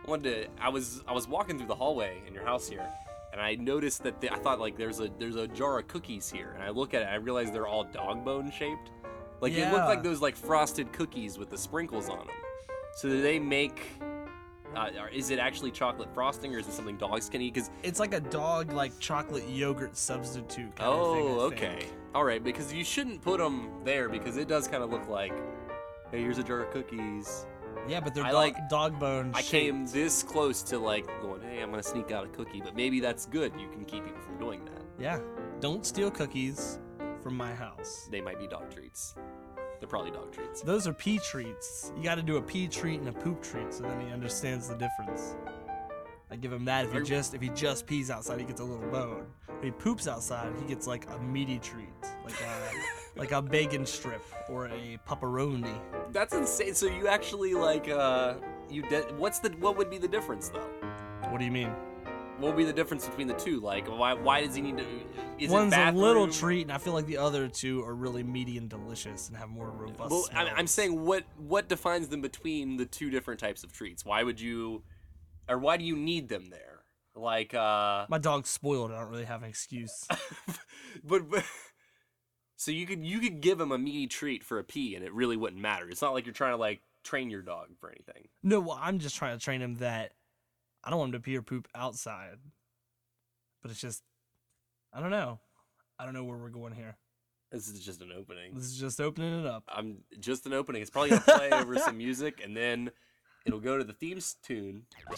I was walking through the hallway in your house here, and I noticed that I thought like there's a jar of cookies here, and I look at it, and I realize they're all dog bone shaped. Like they look like those like frosted cookies with the sprinkles on them. So do they make? Is it actually chocolate frosting, or is it something dogs can eat? Because it's like a dog like chocolate yogurt substitute kind of thing. Okay. All right, because you shouldn't put them there because it does kind of look like, hey, here's a jar of cookies. Yeah, but they're dog bone shaped. I came this close to like going, hey, I'm gonna sneak out a cookie, but maybe that's good. You can keep people from doing that. Yeah, don't steal cookies from my house. They might be dog treats. They're probably dog treats. Those are pee treats. You got to do a pee treat and a poop treat, so then he understands the difference. I give him that. If he just pees outside, he gets a little bone. If he poops outside, he gets like a meaty treat, like a bacon strip or a pepperoni. That's insane. So you actually like what would be the difference though? What do you mean? What would be the difference between the two? Like, why does he need to? One's a little treat, and I feel like the other two are really meaty and delicious and have more robust smells. I'm saying what defines them between the two different types of treats? Why do you need them there? Like, my dog's spoiled. I don't really have an excuse. but so you could give him a meaty treat for a pee, and it really wouldn't matter. It's not like you're trying to like train your dog for anything. No, well, I'm just trying to train him that I don't want him to pee or poop outside. But it's just, I don't know. I don't know where we're going here. This is just an opening. This is just opening it up. I'm just an opening. It's probably going to play over some music, and then it'll go to the theme tune.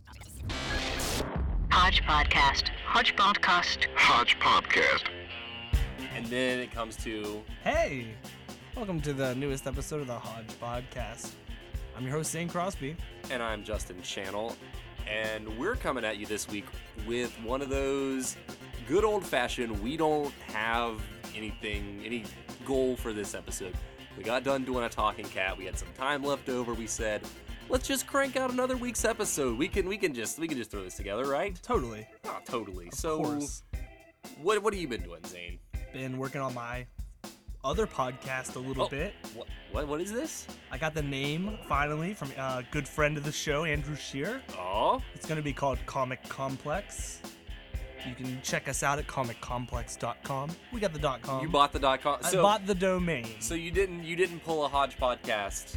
Hodge Podcast. Hodge Podcast. Hodge Podcast. And then it comes to... Hey! Welcome to the newest episode of the Hodge Podcast. I'm your host, Zane Crosby. And I'm Justin Channel. And we're coming at you this week with one of those good old-fashioned, we don't have any goal for this episode. We got done doing a talking cat. We had some time left over. We said, let's just crank out another week's episode. We can just throw this together, right? Totally. Oh, totally. Of course. What have you been doing, Zane? Been working on my other podcast a little bit. What is this? I got the name finally from a good friend of the show, Andrew Shear. Oh. It's going to be called Comic Complex. You can check us out at comiccomplex.com. We got the .com. You bought the .com. I bought the domain. So you didn't pull a Hodge Podcast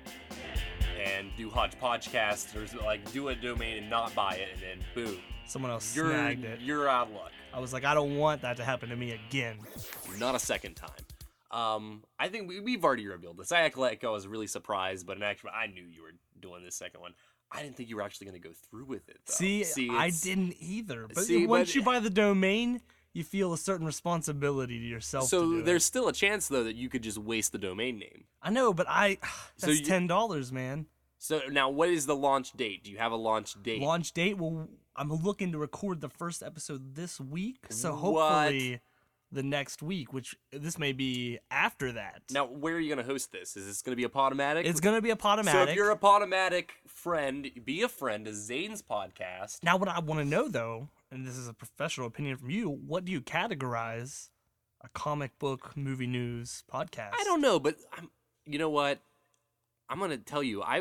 and do Hodge Podcast, or like do a domain and not buy it, and then boom, someone else snagged it. You're out of luck. I was like, I don't want that to happen to me again. Not a second time. I think we've already revealed this. I act like I was really surprised, but in actual, I knew you were doing this second one. I didn't think you were actually going to go through with it, though. See, I didn't either. But once you buy the domain, you feel a certain responsibility to yourself. So there's still a chance, though, that you could just waste the domain name. I know, but that's $10, man. So now, what is the launch date? Do you have a launch date? Launch date? Well, I'm looking to record the first episode this week, so hopefully the next week, which this may be after that. Now, where are you going to host this? Is this going to be a Podomatic? It's going to be a Podomatic. So if you're a Podomatic friend, be a friend of Zane's podcast. Now, what I want to know, though, and this is a professional opinion from you, what do you categorize a comic book movie news podcast? I don't know, but you know what? I'm going to tell you, I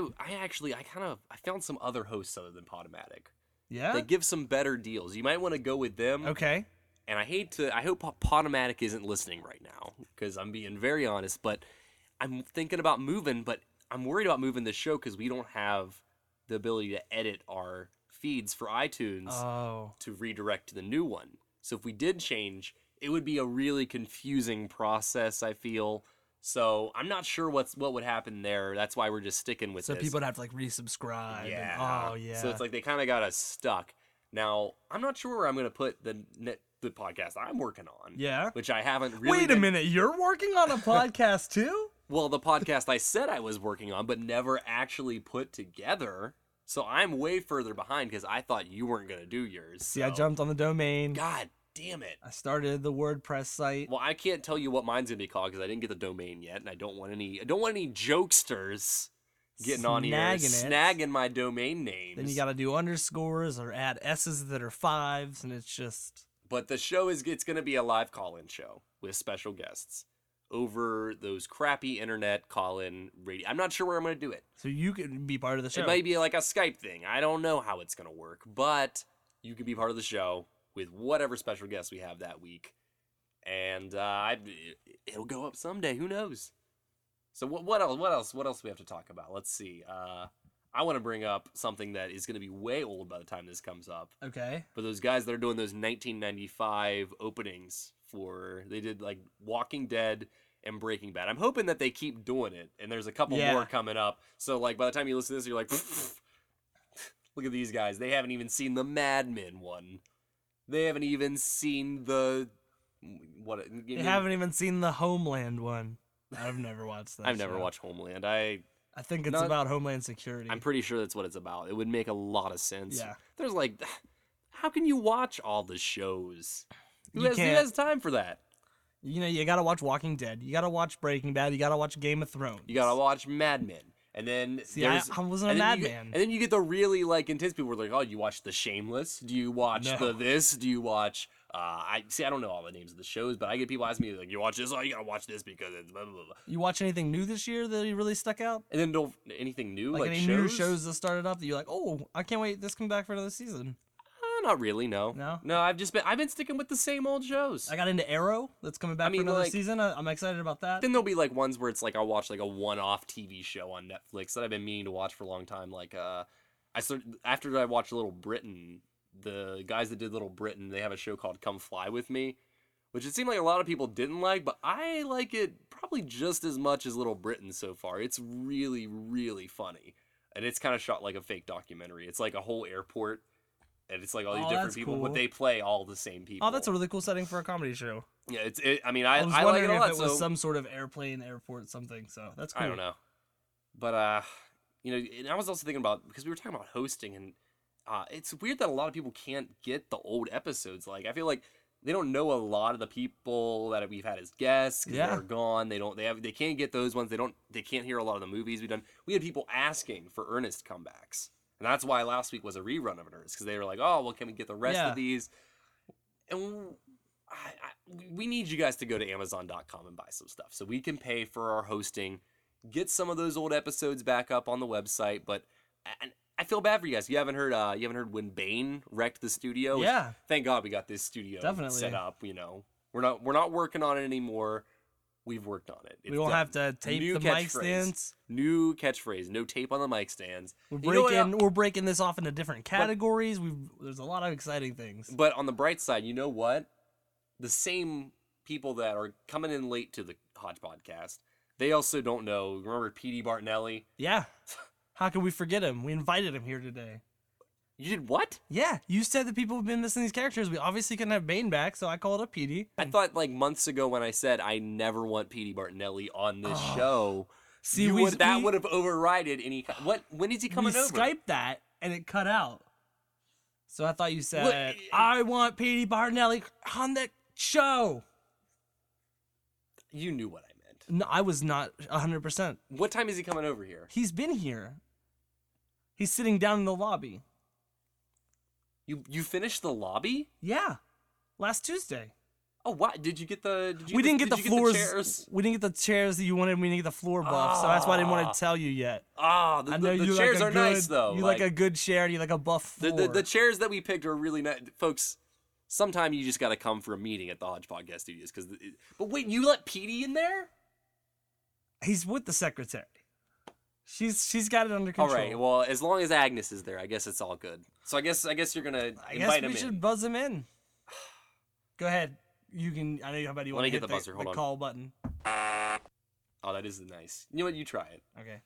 found some other hosts other than Podomatic. Yeah? They give some better deals. You might want to go with them. Okay. And I hope Podomatic isn't listening right now, because I'm being very honest, but I'm thinking about moving, but I'm worried about moving the show because we don't have the ability to edit our feeds for iTunes to redirect to the new one. So if we did change, it would be a really confusing process, I feel. So I'm not sure what would happen there. That's why we're just sticking with this. So people would have to like resubscribe. Yeah. Yeah. So it's like they kind of got us stuck. Now, I'm not sure where I'm going to put the podcast I'm working on. Yeah. Which I haven't really... Wait a minute, you're working on a podcast too? Well, the podcast I said I was working on, but never actually put together. So I'm way further behind because I thought you weren't going to do yours. See, I jumped on the domain. God damn it. I started the WordPress site. Well, I can't tell you what mine's going to be called because I didn't get the domain yet, and I don't want any jokesters getting on here, snagging my domain names. Then you got to do underscores or add S's that are 5s, and it's just... But the show it's going to be a live call-in show with special guests. over those crappy internet call-in radio. I'm not sure where I'm going to do it. So you can be part of the show. It might be like a Skype thing. I don't know how it's going to work, but you can be part of the show with whatever special guests we have that week. And it'll go up someday. Who knows? So what else do we have to talk about? Let's see. I want to bring up something that is going to be way old by the time this comes up. Okay. But those guys that are doing those 1995 openings they did like Walking Dead and Breaking Bad. I'm hoping that they keep doing it, and there's a couple more coming up. So like by the time you listen to this, you're like, look at these guys. They haven't even seen the Mad Men one. They haven't even seen the They haven't even seen the Homeland one. I've never watched that. I've never watched Homeland. I think it's about Homeland Security. I'm pretty sure that's what it's about. It would make a lot of sense. Yeah. There's like, how can you watch all the shows? Who You has can't. time for that? You know, you gotta watch Walking Dead. You gotta watch Breaking Bad. You gotta watch Game of Thrones. You gotta watch Mad Men. And then See, I wasn't a Mad Man. And then you get the really like intense people who are like, oh, you watch The Shameless? Do you watch No. this? Do you watch I don't know all the names of the shows, but I get people asking me like, you watch this? Oh, you gotta watch this because it's blah blah blah. You watch anything new this year that really stuck out? And then don't anything new like any shows? new shows that started up that you're like, oh, I can't wait this come back for another season. Not really, no. No? I've been sticking with the same old shows. I got into Arrow that's coming back for another season. I'm excited about that. Then there'll be like ones where it's like I'll watch like a one-off TV show on Netflix that I've been meaning to watch for a long time. Like after I watched Little Britain, the guys that did Little Britain, they have a show called Come Fly With Me, which it seemed like a lot of people didn't like, but I like it probably just as much as Little Britain so far. It's really, really funny. And it's kind of shot like a fake documentary. It's like a whole airport. And it's like all these different people, cool. but they play all the same people. Oh, that's a really cool setting for a comedy show. Yeah, I I was like wondering it a lot. if it was some sort of airport, something. So that's cool. I don't know, but and I was also thinking about because we were talking about hosting, and it's weird that a lot of people can't get the old episodes. Like I feel like they don't know a lot of the people that we've had as guests because they're gone. They can't get those ones. They can't hear a lot of the movies we've done. We had people asking for Ernest comebacks. And that's why last week was a rerun of Ernest, because they were like, oh, well, can we get the rest of these? And we need you guys to go to Amazon.com and buy some stuff so we can pay for our hosting, get some of those old episodes back up on the website. But I feel bad for you guys. You haven't heard when Bane wrecked the studio? Yeah. Thank God we got this studio Definitely set up. We're not working on it anymore. We've worked on it. We won't have to tape the mic stands. New catchphrase. No tape on the mic stands. We're breaking this off into different categories. There's a lot of exciting things. But on the bright side, you know what? The same people that are coming in late to the Hodge podcast, they also don't know. Remember P.D. Bartonelli? Yeah. How could we forget him? We invited him here today. You did what? Yeah, you said that people have been missing these characters. We obviously couldn't have Bane back, so I called up PD. I thought like months ago when I said I never want P.D. Bartonelli on this show. See, that would have overridden any. When is he coming over? We Skyped that and it cut out. So I thought you said I want P.D. Bartonelli on the show. You knew what I meant. No, I was not 100%. What time is he coming over here? He's been here. He's sitting down in the lobby. You finished the lobby? Yeah, last Tuesday. Oh, what? Did you get the? We didn't get the floors. Chairs? We didn't get the chairs that you wanted. We didn't get the floor buff, so that's why I didn't want to tell you yet. Ah, I know the chairs are nice though. You like a good chair. And you like a buff floor. The chairs that we picked are really nice, folks. Sometime you just got to come for a meeting at the Hodge Podcast Studios. But wait, you let Petey in there? He's with the secretary. She's got it under control. All right. Well, as long as Agnes is there, I guess it's all good. So I guess you're gonna invite him in. We should buzz him in. Go ahead. You can. I know how about you want to get hit the buzzer. Hold on. Call button. Oh, that is nice. You know what? You try it. Okay.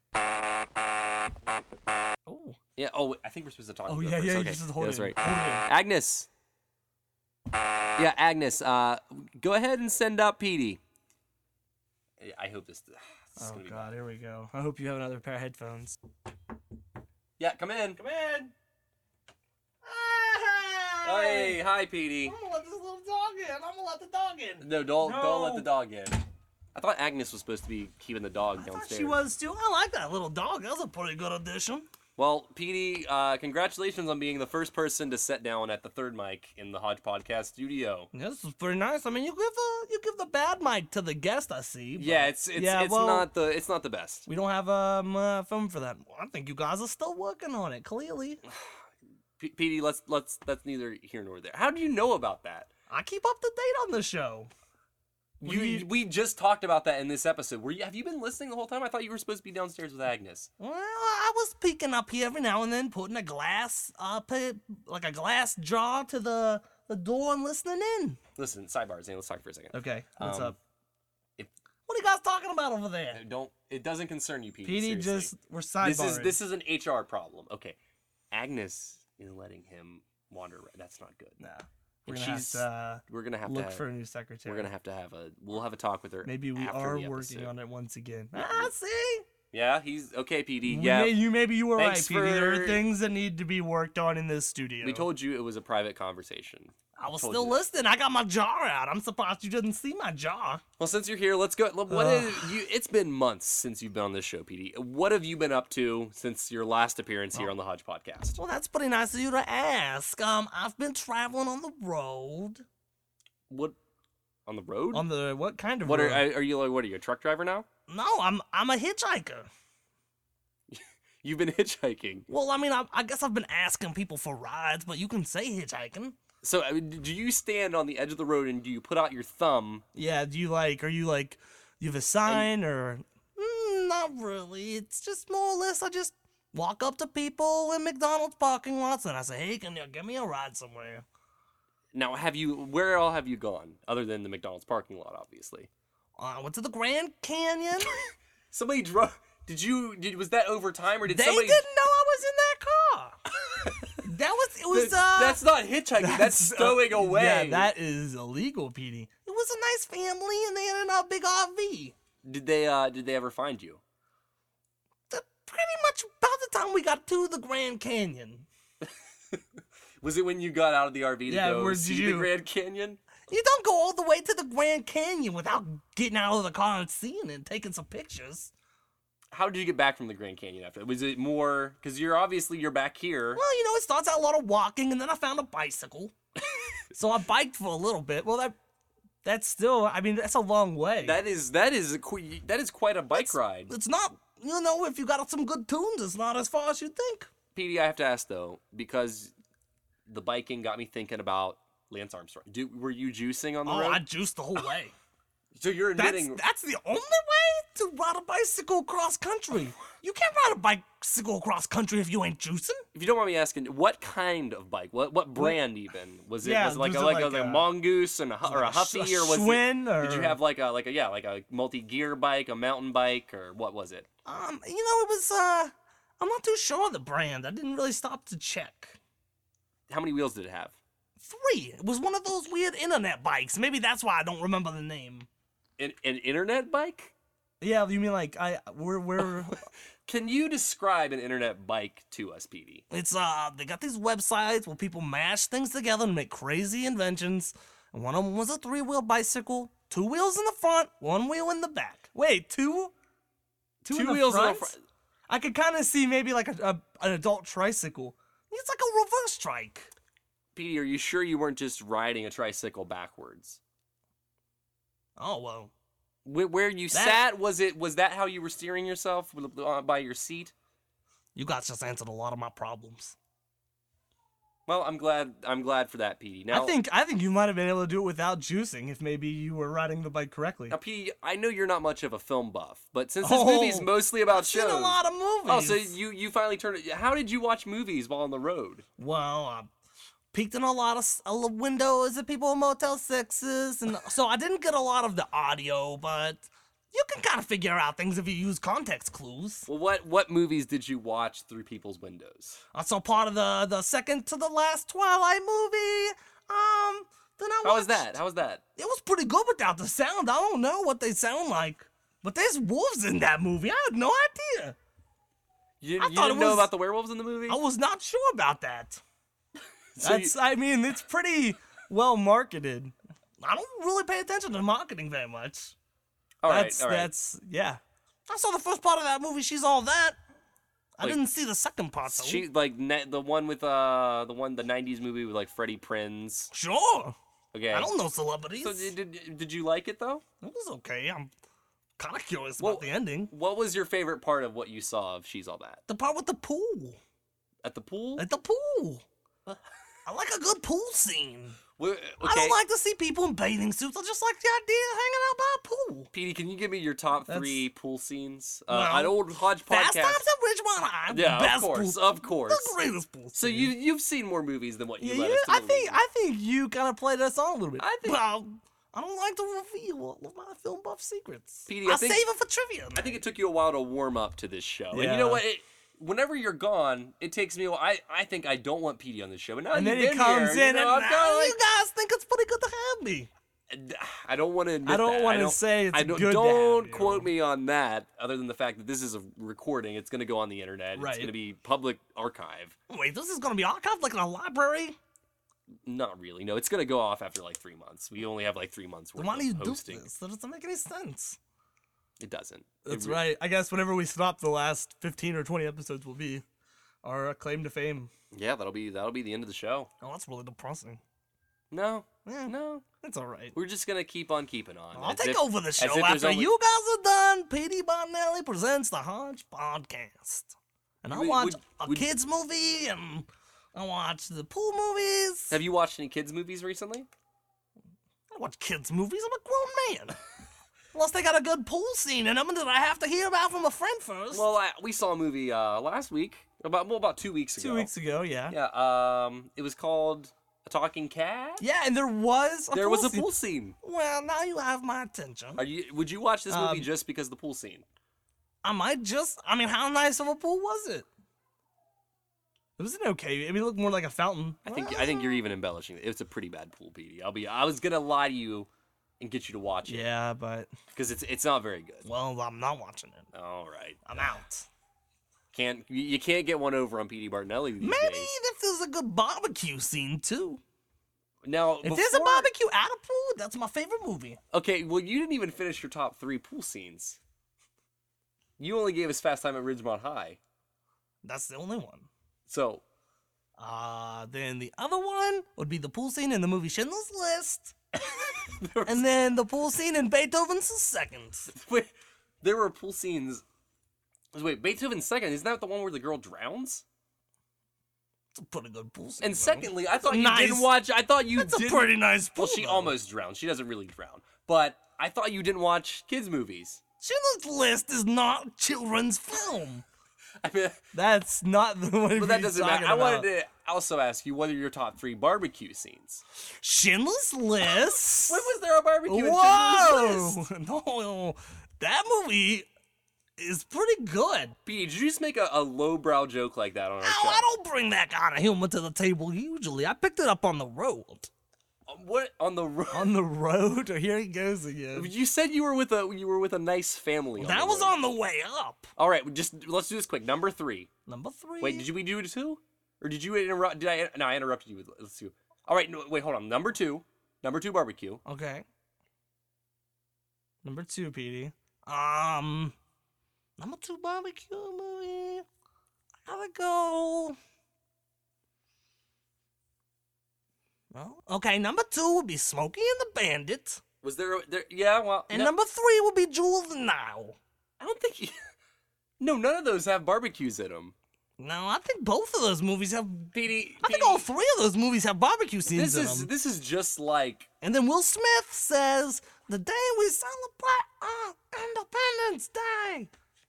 Oh. Yeah. Oh, I think we're supposed to talk. Oh to yeah, first. yeah. Okay. Just hold that's it. right. Hold it. Agnes. Yeah, Agnes. Go ahead and send up Petey. I hope this. Oh gonna be God, bad. here we go. I hope you have another pair of headphones. Yeah, come in. Come in. Hey, hi, Petey. I'm gonna let this little dog in. I'm gonna let the dog in. No, don't let the dog in. I thought Agnes was supposed to be keeping the dog I thought downstairs. she was too. I like that little dog. That was a pretty good addition. Well, Petey, congratulations on being the first person to sit down at the third mic in the Hodge Podcast studio. Yeah, this is pretty nice. I mean, you give the bad mic to the guest, I see. But Yeah, it's not the best. We don't have film for that. I think you guys are still working on it. Clearly, Petey, that's neither here nor there. How do you know about that? I keep up to date on the show. We just talked about that in this episode. Have you been listening the whole time? I thought you were supposed to be downstairs with Agnes. Well, I was peeking up here every now and then, putting a glass, like a glass jar to the door and listening in. Listen, sidebar, Zane, let's talk for a second. Okay, what's up? What are you guys talking about over there? It doesn't concern you, Petey. Petey, seriously. we're sidebarring. This is an HR problem. Okay, Agnes is letting him wander. That's not good. Nah. We're gonna have to look for a new secretary. We're gonna have we'll have a talk with her. Maybe we after are the working episode. on it once again. See? Yeah, he's okay, Petey. Maybe you were Thanks right, Petey. There are things that need to be worked on in this studio. We told you it was a private conversation. I was still listening. I got my jar out. I'm surprised you didn't see my jar. Well, since you're here, let's go. It's been months since you've been on this show, Petey. What have you been up to since your last appearance here on the Hodge Podcast? Well, that's pretty nice of you to ask. I've been traveling on the road. What? On the road? On the what kind of road? Are you a truck driver now? No, I'm a hitchhiker. You've been hitchhiking. Well, I mean, I guess I've been asking people for rides, but you can say hitchhiking. So, do you stand on the edge of the road and do you put out your thumb? Yeah, you have a sign or... not really. It's just more or less I just walk up to people in McDonald's parking lots and I say, hey, can you give me a ride somewhere? Now, where all have you gone? Other than the McDonald's parking lot, obviously. I went to the Grand Canyon. Somebody drove... was that over time or did somebody... They didn't know I was in that car. That's not hitchhiking. That's stowing away. Yeah, that is illegal, Petey. It was a nice family, and they had a big RV. Did they ever find you? Pretty much about the time we got to the Grand Canyon. Was it when you got out of the RV to go see the Grand Canyon? You don't go all the way to the Grand Canyon without getting out of the car and seeing it and taking some pictures. How did you get back from the Grand Canyon after? Was it more... Because you're back here. Well, it starts out a lot of walking, and then I found a bicycle. So I biked for a little bit. Well, that's still... I mean, that's a long way. That is quite a bike ride. It's not... if you got some good tunes, it's not as far as you think. Petey, I have to ask, though, because the biking got me thinking about Lance Armstrong. Were you juicing on the road? I juiced the whole way. So you're admitting... That's the only way to ride a bicycle cross country. You can't ride a bicycle cross country if you ain't juicing. If you don't mind me asking, what kind of bike? What brand even? Was it like a Mongoose and or a Huffy or was Schwinn, it? Did you have like a multi-gear bike, a mountain bike, or what was it? It was I'm not too sure of the brand. I didn't really stop to check. How many wheels did it have? 3. It was one of those weird internet bikes. Maybe that's why I don't remember the name. An internet bike? Yeah, you mean like we're Can you describe an internet bike to us, Petey? It's they got these websites where people mash things together and make crazy inventions. And one of them was a 3-wheel bicycle, 2 wheels in the front, 1 wheel in the back. Wait, two wheels in the front. I could kind of see maybe like an adult tricycle. It's like a reverse trike. Petey, are you sure you weren't just riding a tricycle backwards? Oh, well. Where you sat, was that how you were steering yourself by your seat? You guys just answered a lot of my problems. Well, I'm glad for that, Petey. Now, I think you might have been able to do it without juicing if maybe you were riding the bike correctly. Now, Petey, I know you're not much of a film buff, but since this movie's mostly about shows, I've seen a lot of movies. Oh, so you finally turned it. How did you watch movies while on the road? Well, peeked in a lot of windows at people in Motel 6s, and so I didn't get a lot of the audio, but you can kind of figure out things if you use context clues. Well, what movies did you watch through people's windows? I saw part of the second to the last Twilight movie. Then I watched... How was that? It was pretty good without the sound. I don't know what they sound like, but there's wolves in that movie. I had no idea. You didn't know about the werewolves in the movie? I was not sure about that. It's pretty well marketed. I don't really pay attention to marketing very much. All right. Yeah. I saw the first part of that movie, She's All That. I didn't see the second part, though. She like the one with the 90s movie with like Freddie Prinze. Sure. Okay. I don't know celebrities. So did you like it though? It was okay. I'm kind of curious about the ending. What was your favorite part of what you saw of She's All That? The part with the pool. At the pool? At the pool. I like a good pool scene. Okay. I don't like to see people in bathing suits. I just like the idea of hanging out by a pool. Petey, can you give me your top 3 pool scenes? Well, An old Hodge Fast podcast. Times at Ridgemont High. Yeah, best of course. The greatest pool. So you've seen more movies than what you let yeah, us to believe. I think you kind of played us on a little bit. Well, I don't like to reveal all of my film buff secrets. Petey, I'll save it for trivia. I think it took you a while to warm up to this show. Yeah. And you know what? Whenever you're gone, it takes me a while. I think I don't want Petey on this show. But now And you've then he been comes here, in you know, and now you guys think it's pretty good to have me. I don't want to admit I don't that. want to say it's good to have Don't you. quote me on that, other than the fact that this is a recording. It's going to go on the internet. Right. It's going to be public archive. Wait, this is going to be archived like in a library? Not really. No, it's going to go off after like 3 months. We only have like 3 months worth Then why do you of do hosting. this? That doesn't make any sense. It doesn't. That's right. I guess whenever we stop, the last 15 or 20 episodes will be our claim to fame. Yeah, that'll be the end of the show. Oh, that's really depressing. No. Yeah, No. it's all right. We're just going to keep on keeping on. I'll As take if- over the as show if there's after only- you guys are done. Petey Bonelli presents the Hodge Podcast. And I watch a kids movie, and I watch the pool movies. Have you watched any kids movies recently? I watch kids movies. I'm a grown man. Unless they got a good pool scene in them, and that I have to hear about from a friend first. Well, we saw a movie last week, about 2 weeks ago. 2 weeks ago, yeah. Yeah. It was called A Talking Cat. Yeah, and there was a There pool was a scene. pool scene. Well, now you have my attention. Would you watch this movie just because of the pool scene? I mean, how nice of a pool was it? It was okay. I mean, it looked more like a fountain. I think you're even embellishing it. It's a pretty bad pool, Petey. I was gonna lie to you and get you to watch it. Yeah, but Because it's not very good. well, I'm not watching it. All right. I'm out. You can't get one over on Petey Bartonelli these Maybe days. if there's a good barbecue scene too. Now, If there's a barbecue at a pool, that's my favorite movie. Okay, well, you didn't even finish your top 3 pool scenes. You only gave us Fast Time at Ridgemont High. That's the only one. So, Then the other one would be the pool scene in the movie Schindler's List. And then the pool scene in Beethoven's Second. wait, there were pool scenes. Wait, Beethoven's Second, isn't that the one where the girl drowns? It's a pretty good pool scene. And though. secondly, I thought you nice- didn't watch. I thought you It's a didn't. pretty nice pool. Well, she though. almost drowned. She doesn't really drown. But I thought you didn't watch kids' movies. Schindler's List is not a children's film. I mean, That's not the one. but that doesn't matter. I wanted About. to also ask you what are your top 3 barbecue scenes? Schindler's List. When was there a barbecue in Schindler's List? Whoa! No, that movie is pretty good. Pete, did you just make a lowbrow joke like that on our No, show? I don't bring that kind of humor to the table usually. I picked it up on the road. What on the road? On the road? Here he goes again. You said you were with a nice family. That was on the way up. All right, let's do this quick. Number 3. Number 3. Wait, we do it 2? Or did you interrupt? No, I interrupted you. Let's do. All right, no, wait, hold on. Number 2 barbecue. Okay. Number 2, Petey. Number 2 barbecue movie. I gotta go. Well, okay, number 2 would be Smokey and the Bandit. Was there? Yeah, well, And no, number 3 would be Jewel of the Nile. I don't think. No, none of those have barbecues in them. No, I think both of those movies have. Petey, I think all 3 of those movies have barbecue scenes in them. This is just like And then Will Smith says, "The day we celebrate our Independence Day."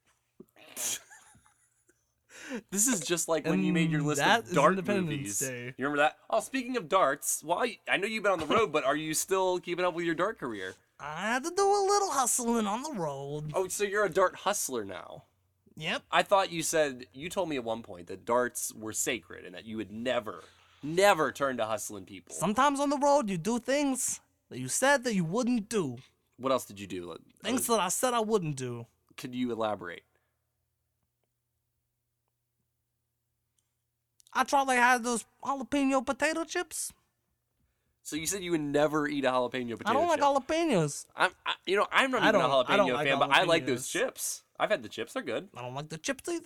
this is just like when you made your list that of is dart Independence movies. Day. You remember that? Oh, speaking of darts, well, I know you've been on the road, but are you still keeping up with your dart career? I had to do a little hustling on the road. Oh, so you're a dart hustler now. Yep. I thought you told me at one point that darts were sacred and that you would never turn to hustling people. Sometimes on the road, you do things that you said that you wouldn't do. What else did you do? Things that I said I wouldn't do. Could you elaborate? I probably had those jalapeno potato chips. So you said you would never eat a jalapeno potato I don't like chip. jalapenos. I'm not I even a don't jalapeno like fan, but I like those jalapenos. chips. I've had the chips; they're good. I don't like the chips either.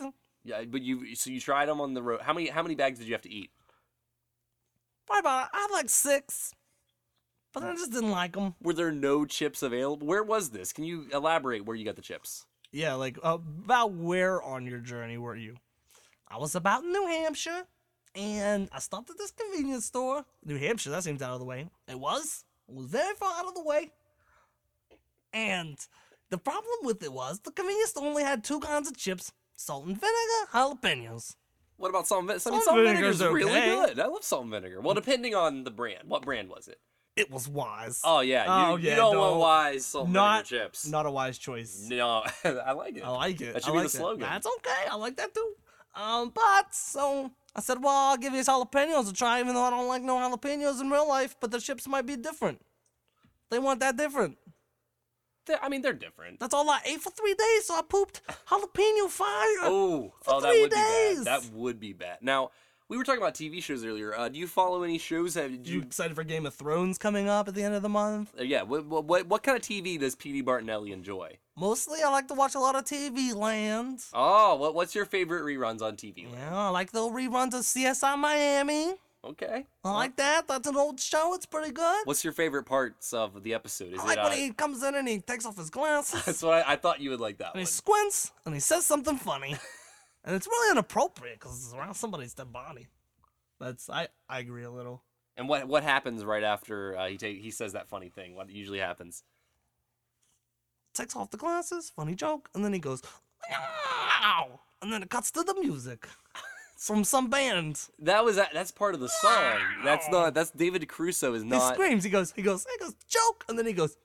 Yeah, but you tried them on the road. How many bags did you have to eat? Probably about, I had like 6. But I just didn't like them. Were there no chips available? Where was this? Can you elaborate where you got the chips? Yeah, like, about where on your journey were you? I was about in New Hampshire, and I stopped at this convenience store. New Hampshire, that seems out of the way. It was very far out of the way. And the problem with it was the convenience store only had 2 kinds of chips, salt and vinegar, jalapenos. What about salt and vinegar? Salt Salt and and vinegar's vinegar's really okay. good. I love salt and vinegar. Well, depending on the brand. What brand was it? It was Wise. Oh, yeah. You don't want Wise salt and vinegar chips. Not a wise choice. No, I like it. I like it. That should I be like the slogan. That's okay. I like that too. So I said, well, I'll give these jalapenos a try, even though I don't like no jalapenos in real life, but the chips might be different. They weren't that different. They're different. That's all I ate for 3 days, so I pooped jalapeno fire. Oh, for that 3 would days. be bad. That would be bad. Now, we were talking about TV shows earlier. Do you follow any shows? You excited for Game of Thrones coming up at the end of the month? Yeah. What kind of TV does P.D. Bartonelli enjoy? Mostly, I like to watch a lot of TV Land. Oh, what's your favorite reruns on TV Land? Yeah, I like the reruns of CSI Miami. Okay. I like that. That's an old show. It's pretty good. What's your favorite parts of the episode? Is I like it? when he comes in and he takes off his glasses. That's what I thought you would like that And one. he squints and he says something funny. And it's really inappropriate because it's around somebody's dead body. I agree a little. And what happens right after he says that funny thing? What usually happens? Takes off the glasses, funny joke, and then he goes, "Ow!" And then it cuts to the music from some band. That's part of the song. That's David Caruso is He not. screams. He goes, joke, and then he goes.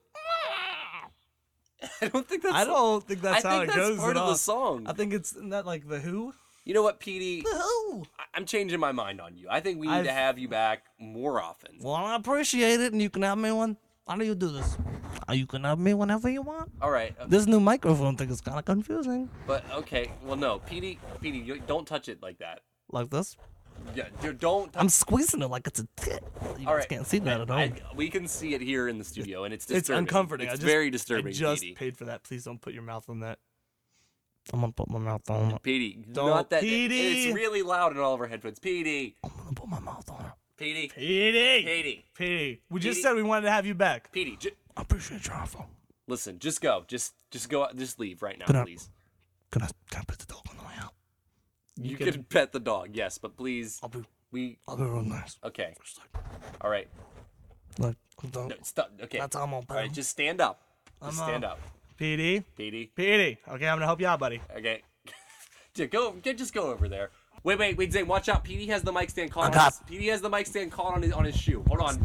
I don't think that's how it goes. that's part at of all. the song. I think it's not like the Who. You know what, Petey? The Who. I'm changing my mind on you. I think we need to have you back more often. Well, I appreciate it, and you can have me one. How do you do this? You can have me whenever you want. All right. This new microphone thing is kind of confusing. But okay. Well, no, Petey, don't touch it like that. Like this? Yeah, don't. I'm squeezing it like it's a tit. You All guys right. can't see that at home. We can see it here in the studio, and it's It's disturbing. uncomforting. It's very disturbing, I just Petey. paid for that. Please don't put your mouth on that. I'm gonna put my mouth on it. Petey, Don't, not that. Petey. It's really loud in all of our headphones. Petey, I'm gonna put my mouth on it. Petey, Petey. Petey, We just Petey. said we wanted to have you back. Petey. I appreciate your offer. Listen, just go. Just go. Just leave right now, Can I- please. Can I put the dog on the way out? You can pet the dog, yes, but please. I'll be real nice. Okay. All right. Look, don't. No, stop. Okay. That's how I'm gonna All right. Just stand up. Just stand up, Petey. Petey. Okay, I'm gonna help you out, buddy. Okay. Just go over there. Wait, Zane, watch out. Petey has the mic stand caught. Petey has the mic stand caught on his shoe. Hold on.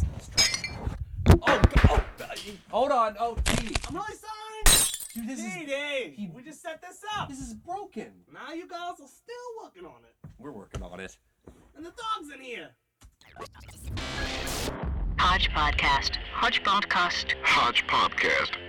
Hold on. Oh, Petey. I'm really sorry. Dude, Petey, we just set this up. This is broken. Now you guys are still working on it. We're working on it. And the dog's in here. Hodge Podcast. Hodge Podcast. Hodge Podcast.